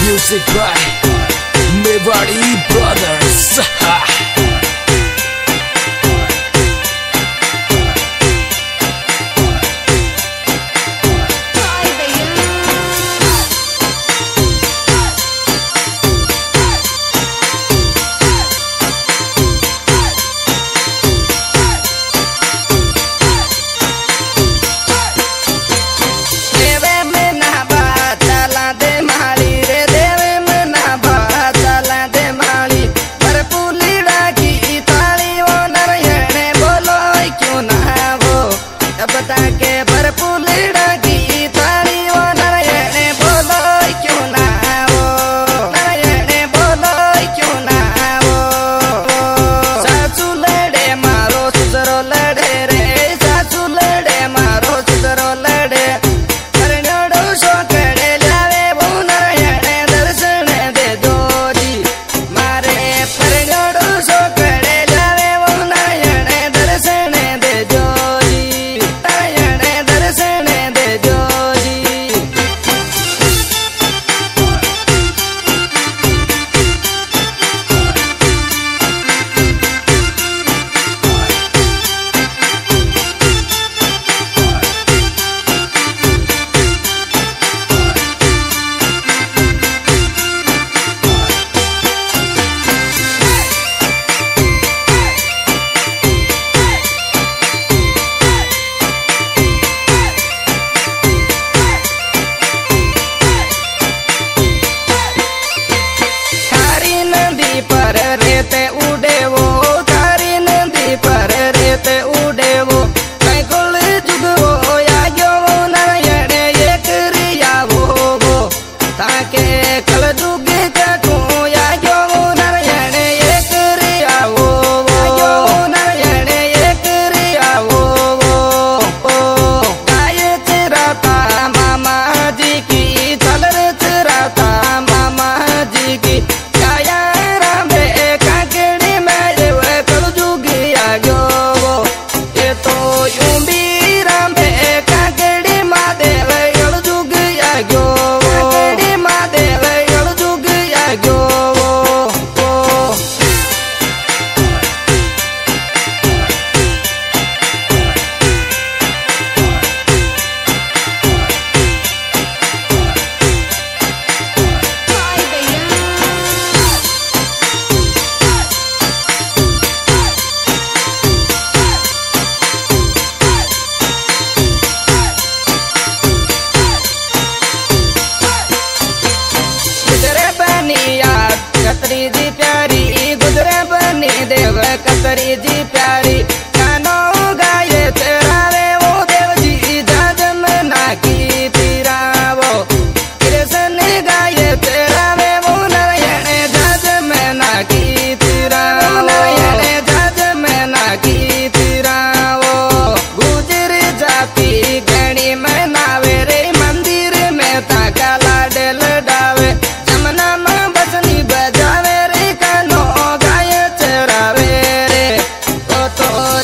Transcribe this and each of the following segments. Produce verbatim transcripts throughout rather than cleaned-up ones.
Music by Mewari Brothers. कतरी जी प्यारी गुजरे बनी देव कतरी जी प्यारी गानो गाये तेरा रे वो देव जी जाजम ना की तीरा वो कृष्ण गाये तेरा रे वो नारायण जाजम ना की तीरा नारायण जाजम ना की तीरा वो गुजर जाती गणी में नावे रे मंदिर में ताका लाडे लडावे जमना में बसनी बजावे रे कानो गाये चरावे रे तो तो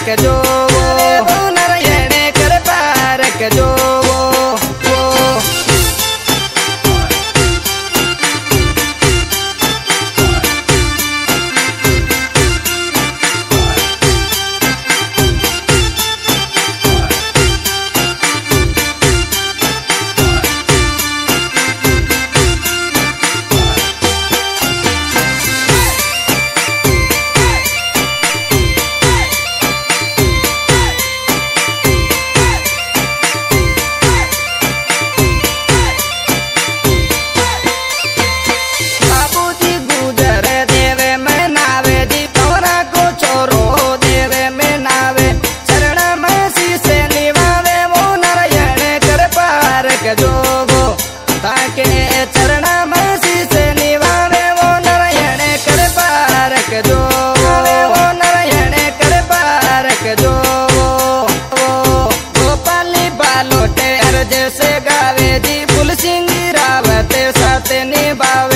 जो वो नारायण कृपा रख जो वो जोगो ताके चरण मसी से निभावे वो नारायण कृपा रख जो वो नारायण कृपा रख जो वो गोपाली बालोटे अर्ज से गावे जी फुल सिंह रावत साथ निभावे।